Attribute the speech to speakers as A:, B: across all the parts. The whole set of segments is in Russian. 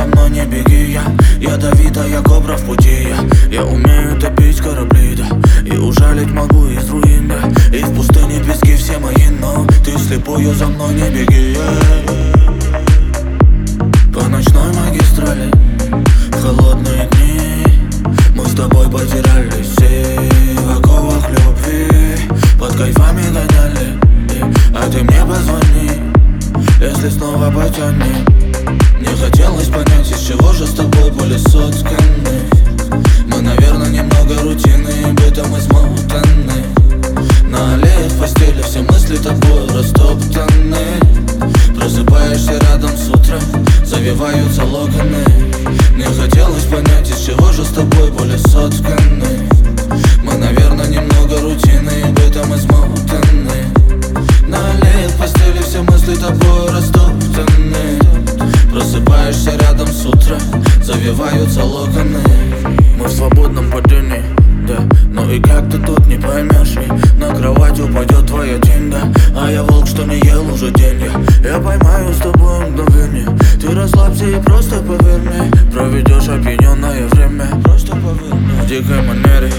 A: за мной не беги, я ядовитая кобра в пути. Я умею топить корабли, да, и ужалить могу из руин, да. И в пустыне пески все мои, но ты слепую за мной не беги. По ночной магистрали в холодные дни мы с тобой потеряли все в оковах любви. Под кайфами гоняли, а ты мне позвони, если снова потянет. Мне хотелось понять, из чего же с тобой были сотканы. Мы, наверное, немного рутины, бытом измотаны. На аллее в постели все мысли тобой растоптаны. Просыпаешься рядом с утра, завиваются локоны. Мне хотелось понять, из чего же с тобой были сотканы. Мы, наверное, немного рутины, бытом измотаны. На аллее в постели все мысли тобой растоптаны. Просыпаешься рядом с утра, завиваются локоны. Мы в свободном падении, да, ну и как ты тут не поймешь. И на кровать упадет твоя тень, да, а я волк, что не ел уже день. Я поймаю с тобой мгновение. Ты расслабься и просто поверь мне, проведешь опьяненное время. Просто поверь мне. В дикой манере,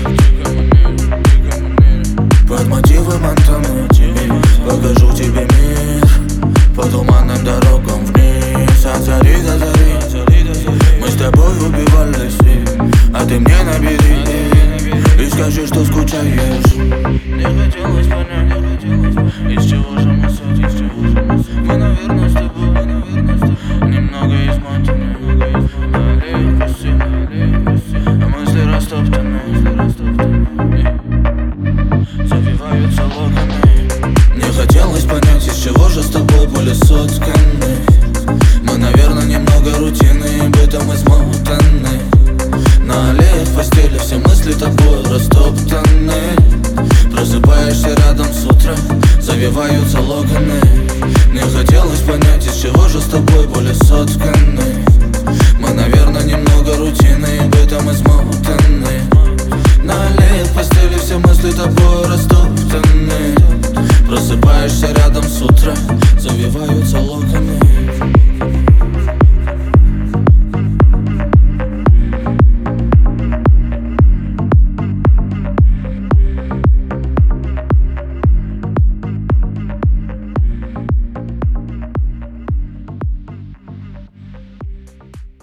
A: под мотивы Монтаны, покажу тебе мир по туманным дорогам вниз. От зари до зари мы с тобой убивались, а ты мне набери и скажи, что скучаешь. Мне хотелось понять, из чего же мы садись. Мы, наверное, с тобой немного измотаны. Аллею пусти, а мысли растоптаны. Завиваются локоны. Мне хотелось понять, из чего же с тобой были сотканы. Мы, наверное, немного рутины, бытом измотаны. На аллее в постели все мысли тобой растоптаны. Просыпаешься рядом с утра, завиваются локоны. Мне хотелось понять, из чего же с тобой были сотканы. Мы, наверное, немного рутины, бытом измотаны. На аллее в постели все мысли тобой растоптаны. Просыпаешься рядом с утра, завиваются локоны.